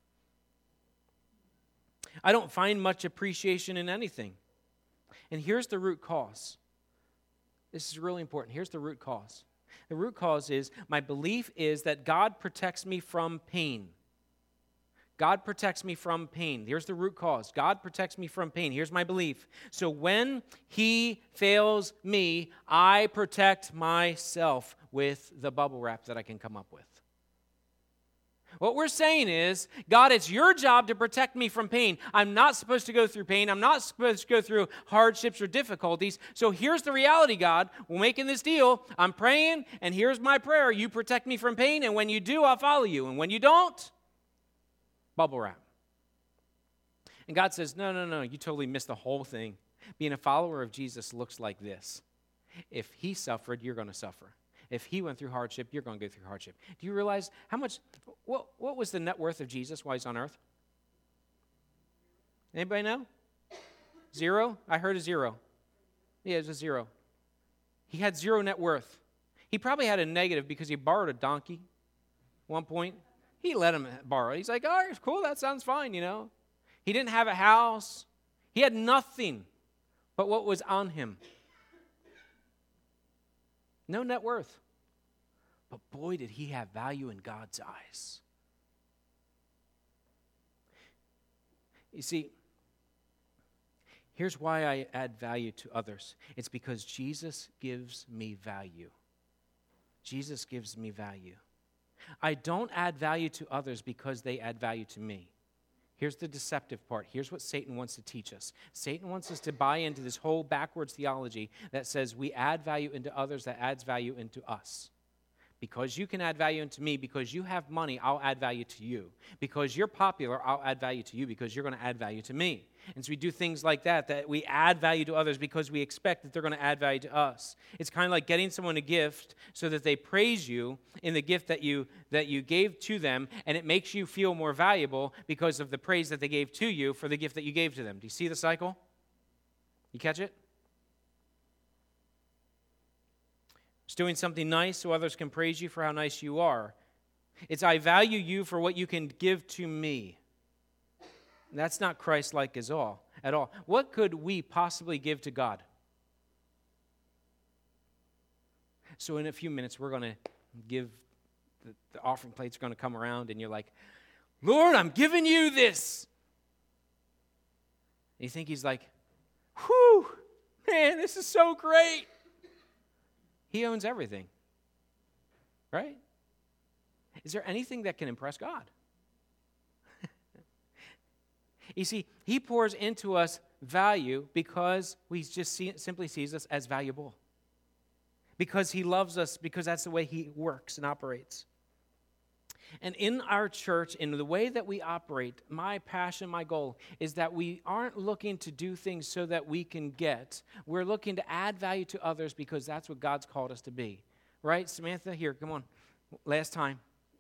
Speaker 1: I don't find much appreciation in anything. And here's the root cause. This is really important. Here's the root cause. The root cause is my belief is that God protects me from pain. God protects me from pain. Here's the root cause. God protects me from pain. Here's my belief. So when He fails me, I protect myself with the bubble wrap that I can come up with. What we're saying is, God, it's your job to protect me from pain. I'm not supposed to go through pain. I'm not supposed to go through hardships or difficulties. So here's the reality, God. We're making this deal. I'm praying, and here's my prayer. You protect me from pain, and when you do, I'll follow you. And when you don't, bubble wrap. And God says, no, you totally missed the whole thing. Being a follower of Jesus looks like this. If He suffered, you're going to suffer. If He went through hardship, you're going to go through hardship. Do you realize what was the net worth of Jesus while He's on earth? Anybody know? 0? I heard a 0. Yeah, it was a 0. He had 0 net worth. He probably had a negative because he borrowed a donkey at one point. He let him borrow. He's like, all right, cool, that sounds fine, He didn't have a house. He had nothing but what was on him. No net worth. But boy, did he have value in God's eyes. You see, here's why I add value to others. It's because Jesus gives me value. Jesus gives me value. I don't add value to others because they add value to me. Here's the deceptive part. Here's what Satan wants to teach us. Satan wants us to buy into this whole backwards theology that says we add value into others that adds value into us. Because you can add value into me, because you have money, I'll add value to you. Because you're popular, I'll add value to you because you're going to add value to me. And so we do things like that we add value to others because we expect that they're going to add value to us. It's kind of like getting someone a gift so that they praise you in the gift that you gave to them, and it makes you feel more valuable because of the praise that they gave to you for the gift that you gave to them. Do you see the cycle? You catch it? It's doing something nice so others can praise you for how nice you are. It's I value you for what you can give to me. That's not Christ-like at all. What could we possibly give to God? So in a few minutes, we're going to give, the offering plate's going to come around, and you're like, Lord, I'm giving you this. And you think He's like, whew, man, this is so great. He owns everything. right? Is there anything that can impress God? You see, he pours into us value because he just simply sees us as valuable. Because he loves us, because that's the way he works and operates. And in our church, in the way that we operate, my passion, my goal is that we aren't looking to do things so that we can get. We're looking to add value to others because that's what God's called us to be. Right? Samantha, here, come on. Last time.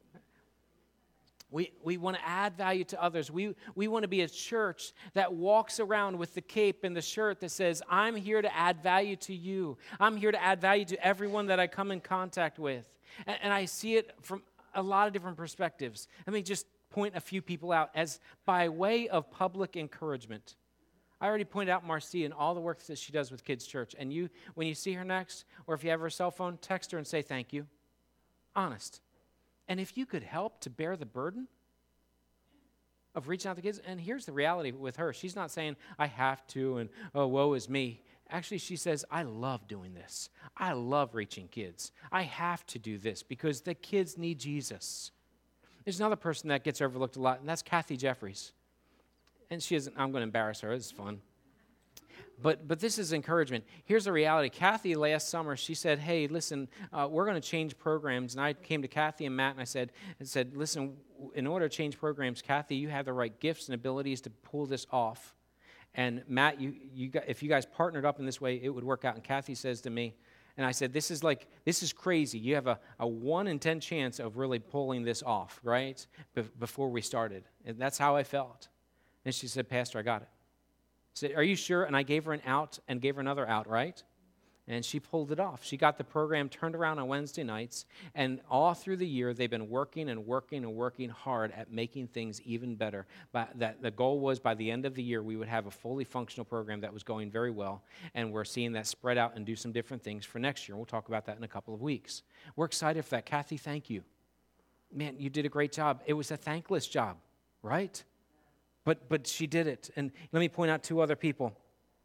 Speaker 1: We want to add value to others. We want to be a church that walks around with the cape and the shirt that says, I'm here to add value to you. I'm here to add value to everyone that I come in contact with. And I see it from a lot of different perspectives. Let me just point a few people out as by way of public encouragement. I already pointed out Marcia and all the work that she does with Kids Church. And you, when you see her next, or if you have her cell phone, text her and say thank you. Honest. And if you could help to bear the burden of reaching out to kids, and here's the reality with her. She's not saying, I have to, and oh, woe is me. Actually, she says, I love doing this. I love reaching kids. I have to do this because the kids need Jesus. There's another person that gets overlooked a lot, and that's Kathy Jeffries. And she isn't, I'm going to embarrass her. This is fun. But this is encouragement. Here's the reality. Kathy, last summer, she said, hey, listen, we're going to change programs. And I came to Kathy and Matt, and I said, listen, in order to change programs, Kathy, you have the right gifts and abilities to pull this off. And Matt, if you guys partnered up in this way, it would work out. And Kathy says to me, and I said, this is crazy. You have a 1 in 10 chance of really pulling this off, right, before we started. And that's how I felt. And she said, Pastor, I got it. I said, are you sure? And I gave her an out and gave her another out, right? And she pulled it off. She got the program turned around on Wednesday nights, and all through the year, they've been working and working and working hard at making things even better. But the goal was by the end of the year, we would have a fully functional program that was going very well, and we're seeing that spread out and do some different things for next year. We'll talk about that in a couple of weeks. We're excited for that. Kathy, thank you. Man, you did a great job. It was a thankless job, right? But she did it. And let me point out 2 other people.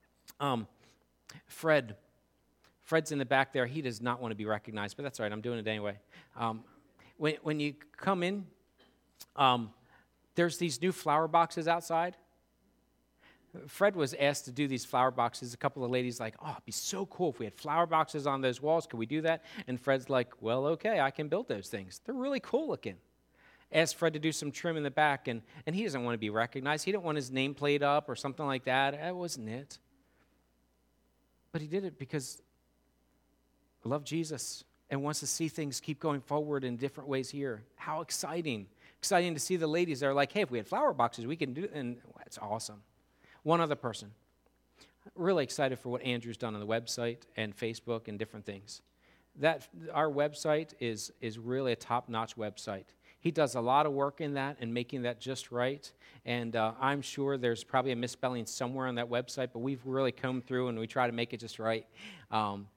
Speaker 1: Fred's in the back there. He does not want to be recognized, but that's all right. I'm doing it anyway. When you come in, there's these new flower boxes outside. Fred was asked to do these flower boxes. A couple of ladies like, oh, it'd be so cool if we had flower boxes on those walls. Could we do that? And Fred's like, well, okay, I can build those things. They're really cool looking. Asked Fred to do some trim in the back, and he doesn't want to be recognized. He didn't want his name played up or something like that. That wasn't it. But he did it because he loved Jesus and wants to see things keep going forward in different ways here. How exciting. Exciting to see the ladies that are like, hey, if we had flower boxes, we can do it. And it's awesome. One other person. Really excited for what Andrew's done on the website and Facebook and different things. That our website is really a top-notch website. He does a lot of work in that and making that just right. And I'm sure there's probably a misspelling somewhere on that website, but we've really come through and we try to make it just right. And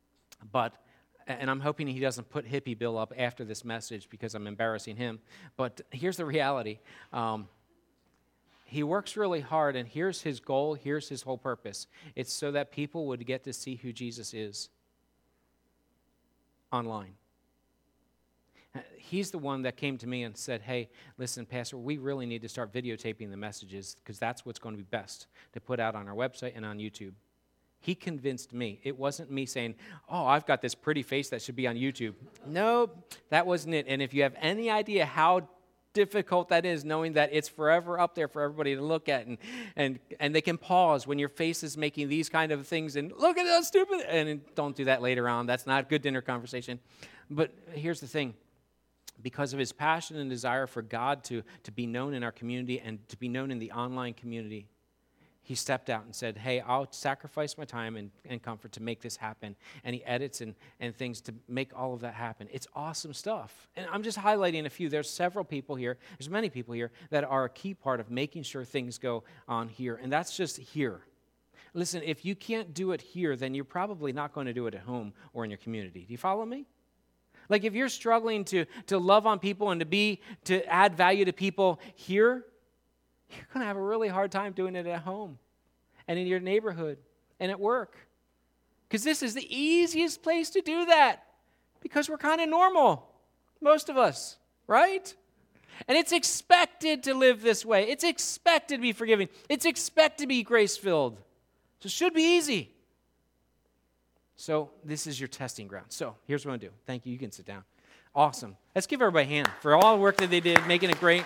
Speaker 1: I'm hoping he doesn't put Hippie Bill up after this message because I'm embarrassing him. But here's the reality. He works really hard, and here's his goal, here's his whole purpose. It's so that people would get to see who Jesus is online. He's the one that came to me and said, hey, listen, Pastor, we really need to start videotaping the messages because that's what's going to be best to put out on our website and on YouTube. He convinced me. It wasn't me saying, oh, I've got this pretty face that should be on YouTube. No, that wasn't it. And if you have any idea how difficult that is, knowing that it's forever up there for everybody to look at, and they can pause when your face is making these kind of things and look at that stupid, and don't do that later on. That's not good dinner conversation. But here's the thing. Because of his passion and desire for God to be known in our community and to be known in the online community, he stepped out and said, hey, I'll sacrifice my time and comfort to make this happen. And he edits and things to make all of that happen. It's awesome stuff. And I'm just highlighting a few. There's several people here. There's many people here that are a key part of making sure things go on here. And that's just here. Listen, if you can't do it here, then you're probably not going to do it at home or in your community. Do you follow me? Like if you're struggling to love on people and to add value to people here, you're going to have a really hard time doing it at home and in your neighborhood and at work. Because this is the easiest place to do that because we're kind of normal. Most of us, right? And it's expected to live this way. It's expected to be forgiving. It's expected to be grace-filled. So it should be easy. So this is your testing ground. So here's what I'm going to do. Thank you. You can sit down. Awesome. Let's give everybody a hand for all the work that they did, making it great.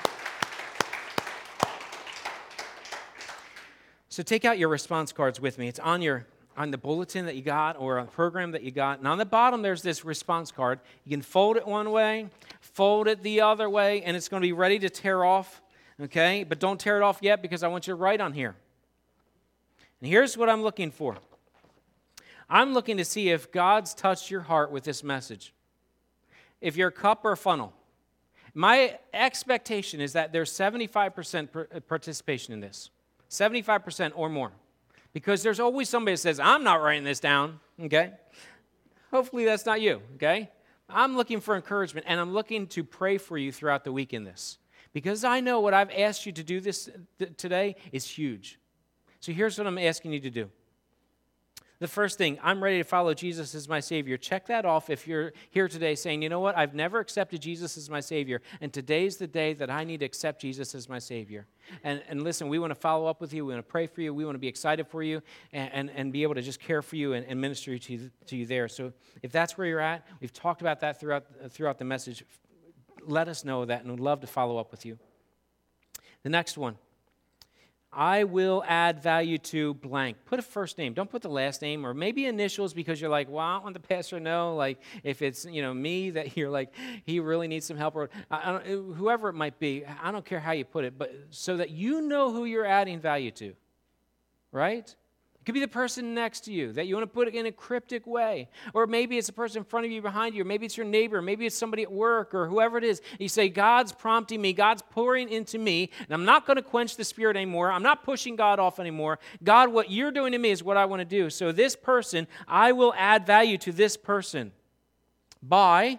Speaker 1: So take out your response cards with me. It's on the bulletin that you got or on the program that you got. And on the bottom, there's this response card. You can fold it one way, fold it the other way, and it's going to be ready to tear off, okay? But don't tear it off yet because I want you to write on here. And here's what I'm looking for. I'm looking to see if God's touched your heart with this message. If you're a cup or a funnel. My expectation is that there's 75% participation in this. 75% or more. Because there's always somebody that says, I'm not writing this down, okay? Hopefully that's not you, okay? I'm looking for encouragement, and I'm looking to pray for you throughout the week in this. Because I know what I've asked you to do today is huge. So here's what I'm asking you to do. The first thing, I'm ready to follow Jesus as my Savior. Check that off if you're here today saying, you know what, I've never accepted Jesus as my Savior, and today's the day that I need to accept Jesus as my Savior. And listen, we want to follow up with you. We want to pray for you. We want to be excited for you and be able to just care for you and minister to you there. So if that's where you're at, we've talked about that throughout the message. Let us know that, and we'd love to follow up with you. The next one. I will add value to blank. Put a first name. Don't put the last name or maybe initials because you're like, well, I don't want the pastor to know. Like if it's, me that you're like, he really needs some help or whoever it might be. I don't care how you put it, but so that you know who you're adding value to, right? It could be the person next to you that you want to put it in a cryptic way. Or maybe it's a person in front of you, behind you, or maybe it's your neighbor, maybe it's somebody at work, or whoever it is. You say, God's prompting me, God's pouring into me, and I'm not going to quench the Spirit anymore. I'm not pushing God off anymore. God, what you're doing to me is what I want to do. So this person, I will add value to this person by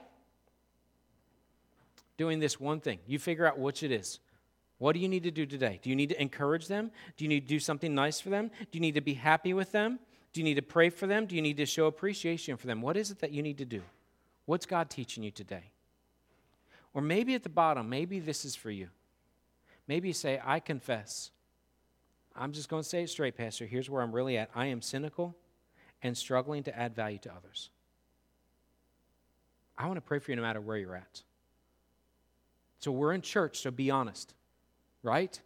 Speaker 1: doing this one thing. You figure out which it is. What do you need to do today? Do you need to encourage them? Do you need to do something nice for them? Do you need to be happy with them? Do you need to pray for them? Do you need to show appreciation for them? What is it that you need to do? What's God teaching you today? Or maybe at the bottom, maybe this is for you. Maybe you say, I confess. I'm just going to say it straight, Pastor. Here's where I'm really at. I am cynical and struggling to add value to others. I want to pray for you no matter where you're at. So we're in church, so be honest. Right?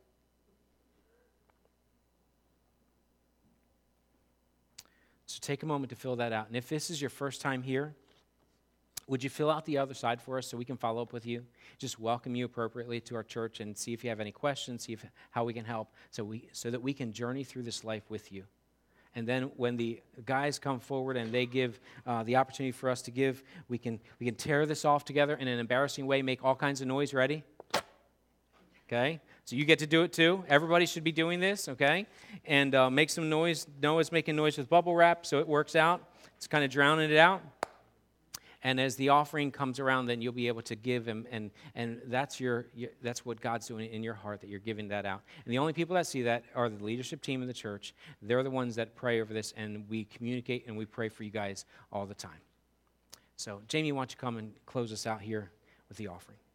Speaker 1: So take a moment to fill that out. And if this is your first time here, would you fill out the other side for us so we can follow up with you? Just welcome you appropriately to our church and see if you have any questions, see how we can help so that we can journey through this life with you. And then when the guys come forward and they give the opportunity for us to give, we can tear this off together in an embarrassing way, make all kinds of noise. Ready? Okay? So you get to do it too. Everybody should be doing this, okay? And make some noise. Noah's making noise with bubble wrap, so it works out. It's kind of drowning it out. And as the offering comes around, then you'll be able to give and that's that's what God's doing in your heart, that you're giving that out. And the only people that see that are the leadership team in the church. They're the ones that pray over this, and we communicate and we pray for you guys all the time. So, Jamie, why don't you come and close us out here with the offering?